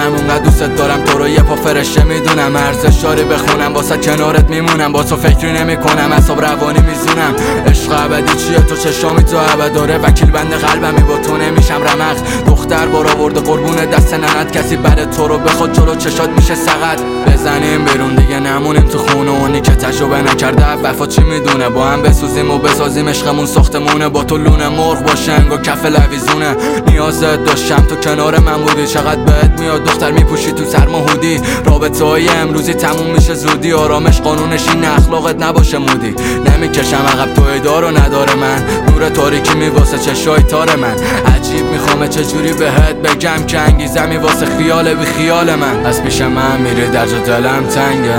منم اونقدر دوست دارم تو رو یه پا فرشته میدونم، ارزش داری بخونم واسه کنارت میمونم، با تو فکری نمی کنم اعصاب روانی میزونم. عشق ابدی چیه تو چشامی تو ابد داره، وکیل بند قلبمی با تو نمیشم رمق. دختر بار آورده قربون دست ننت، کسی بعد تو رو بخواد جلو چشات میشه سقط. بزنیم بیرون دیگه نمونیم تو خونه، اونی که تجربه نکرده وفا چی میدونه، با هم بسوزیم و بسازیم عشقمون ساختمونه، با تو لونه مرغ با شنگ و کف لویزونه. نیازت داشتم تو کنار من بودی، چقدر بهت میاد دختر میپوشی تو سرما هودی. رابطه های امروزی تموم میشه زودی، آرامش قانونش این اخلاقت نباشه مودی. نمیکشم عقب تو ادارو نداره من، نور تاریکی میواسه چشای تار من. عجیب میخوام چجوری بهت بگم که انگیزمی واسه خیال بی خیال من. از پیش من میری در جا دلم تنگه،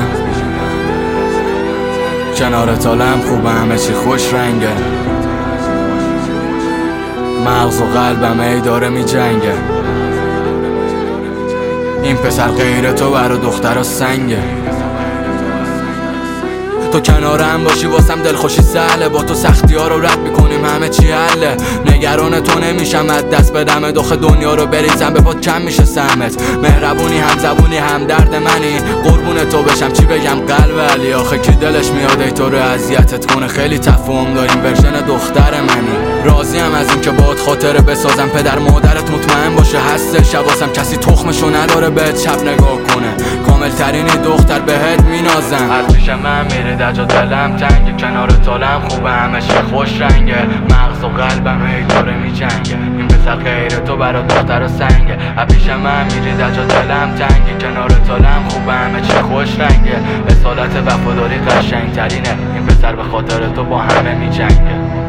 کنارت حالم خوبه همه چی خوش رنگه، مغز و قلبم ای داره می جنگه. این پسر غیر تو برا دخترها سنگه، تو کنارم باشی واسم دلخوشی سهله، با تو سختی ها رو رد میکنیم همه چی حله. نگران تو نمیشم از دست بدم دخ دنیا رو بریزم به پات کم میشه سهمت. مهربونی هم زبونی هم درد منی، قربون تو بشم چی بگم قلب علی. آخه کی دلش میاد ای تو رو اذیتت کنه، خیلی تفاهم داریم ورژن دختر منی. راضیم از این که باهات خاطره بسازم، پدر مادرت مطمئن باشه هستش حواسم، کسی تخمشو نداره بهت چپ نگاه کنه، کامل ترینی دختر بهت مینازم. از پیش من میری در جا دلم تنگه، کنار تالم خوبه همه چی خوش رنگه، مغز و قلبم ای داره میجنگه. این پسر غیر تو برا دختر سنگه، از پیش من میری در جا دلم تنگه، کنار تالم خوبه همه چی خوش رنگه. اصالت وفاداری قشنگ ترینه، این پسر به خاطر تو با همه میجنگه.